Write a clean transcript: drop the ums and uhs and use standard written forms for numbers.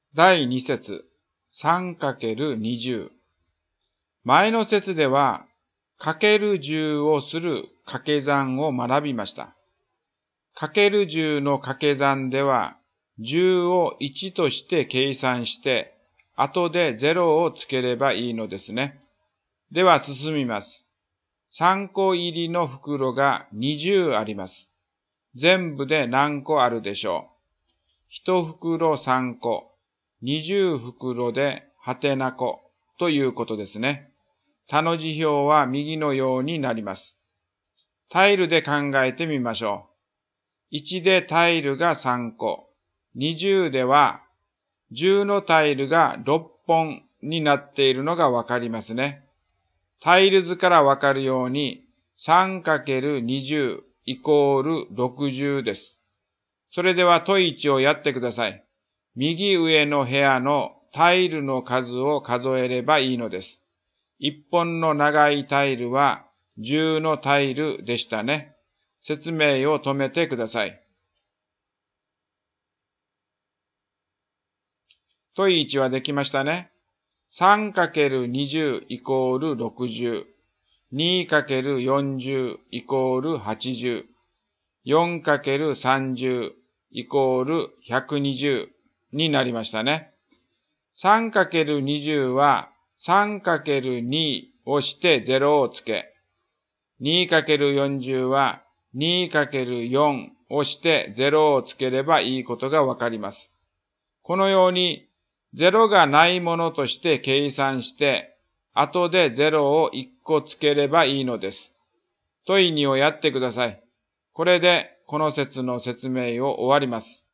第2節 3×20。前の節では、かける10をする掛け算を学びました。かける10の掛け算では、10を1として計算して、後で0をつければいいのですね。では進みます。3個入りの袋が20あります。全部で何個あるでしょう。1袋3個、20袋ではてな個ということですね。他の辞表は右のようになります。タイルで考えてみましょう。1でタイルが3個、20では10のタイルが6本になっているのがわかりますね。タイル図からわかるように 3×20 イコール60です。それでは問1をやってください。右上の部屋のタイルの数を数えればいいのです。1本の長いタイルは10のタイルでしたね。説明を止めてください。問1はできましたね。3×20 イコール60。2×40 イコール80。4×30 イコール120になりましたね。3×20 は 3×2 をして0をつけ、2×40 は 2×4 をして0をつければいいことがわかります。このように0がないものとして計算して、後で0を1個つければいいのです。問2をやってください。これでこの節の説明を終わります。